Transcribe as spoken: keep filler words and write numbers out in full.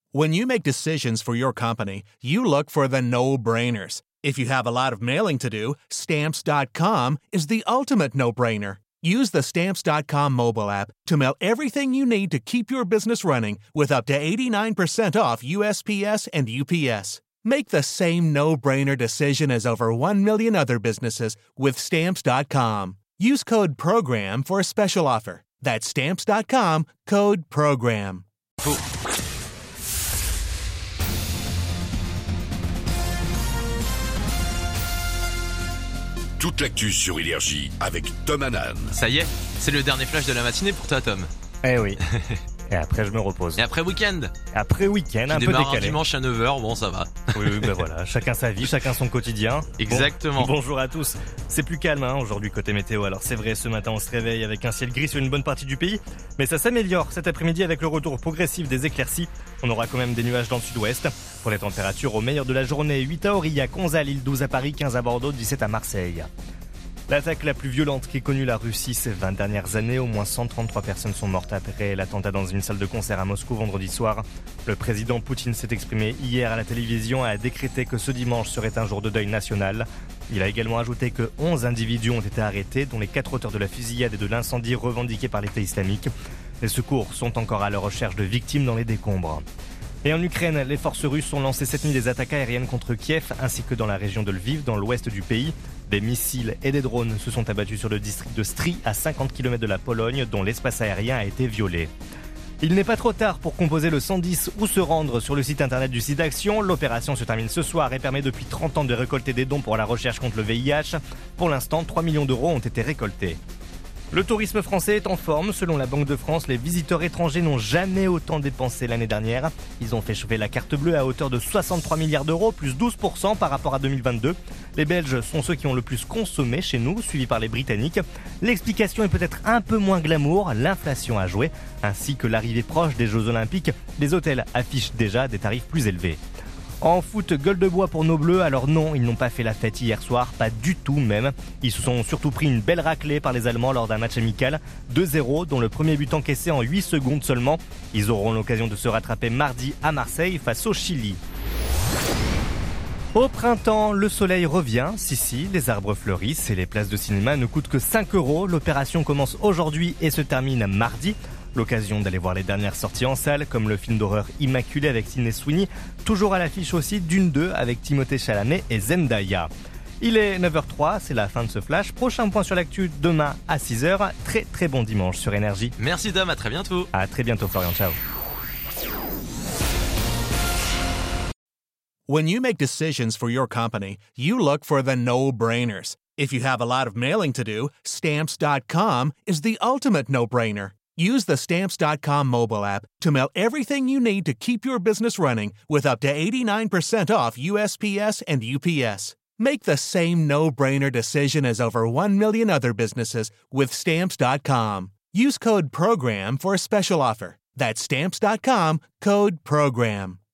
When you make decisions for your company, you look for the no-brainers. If you have a lot of mailing to do, Stamps dot com is the ultimate no-brainer. Use the Stamps dot com mobile app to mail everything you need to keep your business running with up to eighty-nine percent off U S P S and U P S. Make the same no-brainer decision as over one million other businesses with Stamps dot com. Use code PROGRAM for a special offer. That's Stamps dot com, code PROGRAM. Faux. Toute l'actu sur Énergie avec Tom Hanan. Ça y est, c'est le dernier flash de la matinée pour toi, Tom. Eh oui. Et après, je me repose. Et après week-end. Après week-end, un peu démarre décalé. Un dimanche à neuf heures, bon, ça va. Oui, oui, ben voilà. Chacun sa vie, chacun son quotidien. Exactement. Bon, bonjour à tous. C'est plus calme, hein, aujourd'hui, côté météo. Alors, c'est vrai, ce matin, on se réveille avec un ciel gris sur une bonne partie du pays. Mais ça s'améliore cet après-midi avec le retour progressif des éclaircies. On aura quand même des nuages dans le sud-ouest. Pour les températures, au meilleur de la journée, huit à Aurillac, onze à Lille, douze à Paris, quinze à Bordeaux, dix-sept à Marseille. L'attaque la plus violente qu'ait connue la Russie ces vingt dernières années, au moins cent trente-trois personnes sont mortes après l'attentat dans une salle de concert à Moscou vendredi soir. Le président Poutine s'est exprimé hier à la télévision et a décrété que ce dimanche serait un jour de deuil national. Il a également ajouté que onze individus ont été arrêtés, dont les quatre auteurs de la fusillade et de l'incendie revendiqués par l'État islamique. Les secours sont encore à la recherche de victimes dans les décombres. Et en Ukraine, les forces russes ont lancé cette nuit des attaques aériennes contre Kiev ainsi que dans la région de Lviv, dans l'ouest du pays. Des missiles et des drones se sont abattus sur le district de Stry, à cinquante kilomètres de la Pologne, dont l'espace aérien a été violé. Il n'est pas trop tard pour composer le cent dix ou se rendre sur le site internet du site Action. L'opération se termine ce soir et permet depuis trente ans de récolter des dons pour la recherche contre le V I H. Pour l'instant, trois millions d'euros ont été récoltés. Le tourisme français est en forme. Selon la Banque de France, les visiteurs étrangers n'ont jamais autant dépensé l'année dernière. Ils ont fait chauffer la carte bleue à hauteur de soixante-trois milliards d'euros, plus douze pour cent par rapport à deux mille vingt-deux. Les Belges sont ceux qui ont le plus consommé chez nous, suivis par les Britanniques. L'explication est peut-être un peu moins glamour, l'inflation a joué, ainsi que l'arrivée proche des Jeux Olympiques. Les hôtels affichent déjà des tarifs plus élevés. En foot, gueule de bois pour nos Bleus. Alors non, ils n'ont pas fait la fête hier soir, pas du tout même. Ils se sont surtout pris une belle raclée par les Allemands lors d'un match amical. deux zéro, dont le premier but encaissé en huit secondes seulement. Ils auront l'occasion de se rattraper mardi à Marseille face au Chili. Au printemps, le soleil revient. Si, si, les arbres fleurissent et les places de cinéma ne coûtent que cinq euros. L'opération commence aujourd'hui et se termine mardi. L'occasion d'aller voir les dernières sorties en salle, comme le film d'horreur Immaculé avec Sydney Sweeney. Toujours à l'affiche aussi Dune deux avec Timothée Chalamet et Zendaya. Il est neuf heures trois, c'est la fin de ce flash. Prochain point sur l'actu demain à six heures. Très très bon dimanche sur Énergie. Merci Tom, à très bientôt. À très bientôt Florian, ciao. When you make decisions for your company, you look for the no-brainers. If you have a lot of mailing to do, Stamps dot com is the ultimate no-brainer. Use the Stamps dot com mobile app to mail everything you need to keep your business running with up to eighty-nine percent off U S P S and U P S. Make the same no-brainer decision as over one million other businesses with Stamps dot com. Use code PROGRAM for a special offer. That's Stamps dot com, code PROGRAM.